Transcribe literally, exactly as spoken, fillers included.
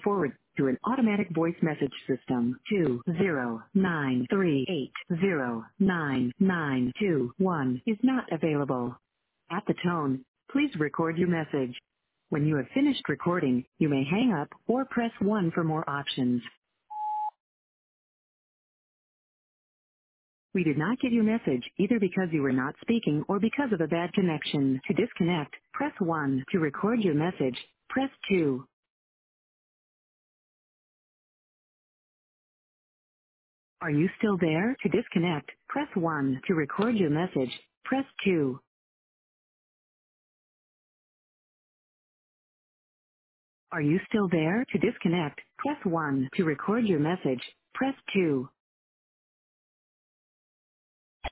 forward to an automatic voice message system. two zero nine three eight zero nine nine two one is not available. At the tone, please record your message. When you have finished recording, you may hang up or press one for more options. We did not get your message either because you were not speaking or because of a bad connection. To disconnect, press one. To record your message, press two. Are you still there? To disconnect, press one. To record your message, press two. Are you still there? To disconnect, press one. To record your message, press two.